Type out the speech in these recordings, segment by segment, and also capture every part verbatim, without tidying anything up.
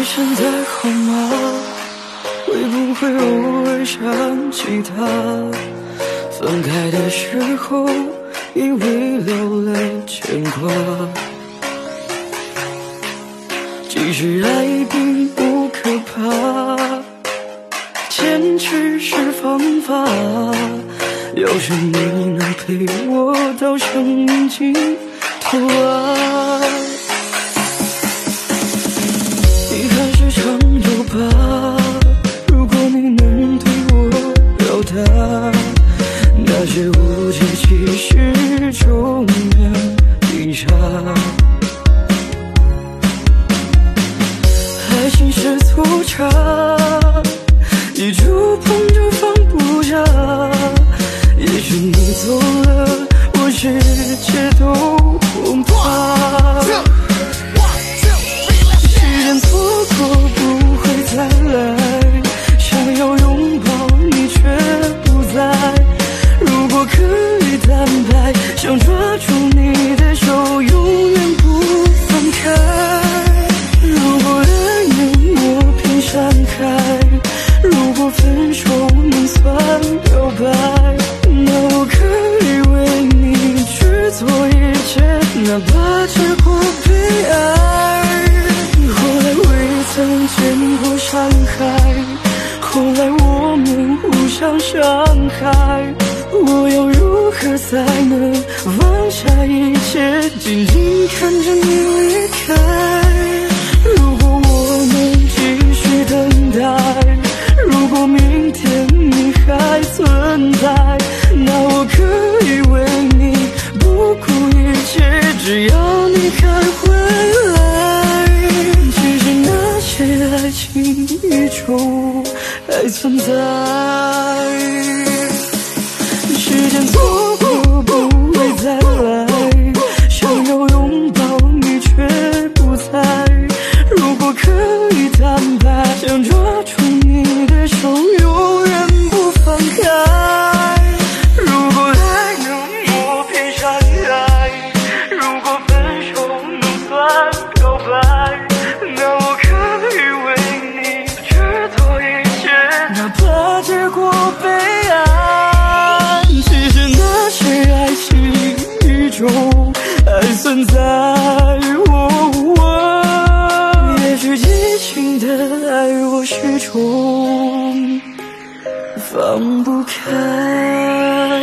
现在好吗？会不会偶尔想起他？分开的时候，因为留了牵挂。其实爱并不可怕，坚持是方法。要是你能陪我到生命尽头啊，遗憾是常有吧。如果你能对我表达，那些误解其实就能抵消。爱情是粗茶，一触碰就放不下。也许你走了，我世界都崩塌。时间错过不会再来，想要拥抱你却不在。如果可以坦白，想抓住你的手，永远不放开。如果爱能磨平山海，如果分手能算表白，那我可以为你去做一切，哪怕结果悲哀。后来未曾见过山海，后来我们互相伤害，我要如何才能放下一切，静静看着你离开？如果我能继续等待，如果明天你还存在，那我可以为你不顾一切，只要你还回来。其实那些爱情依旧还存在，时间错过不会再来，想要拥抱你却不在。如果可以坦白，想抓住你的手，永远不放开。如果爱能磨平山海，如果分手能算表白，那我可以为你去做一切，哪怕结果悲哀。其实那些爱情依旧还存在，也许激情的爱我始终放不开。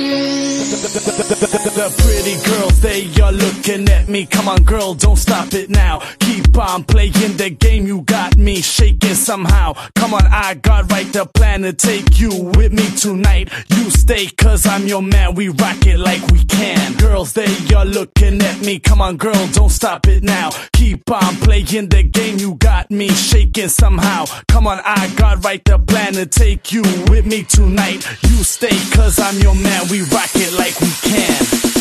The pretty girls, they are looking at me. Come on girl, don't stop it now. Keep on playing the game, you got me shaking somehow. Come on, I got right the plan to take you with me tonight. You stay cause I'm your man, we rock it like we can. Girls, they are looking at me. Come on girl, don't stop it now. Keep on playing the game, you got me shaking somehow. Come on, I got right the plan to take you with me tonight. You stay cause I'm your man, we rock it like we can.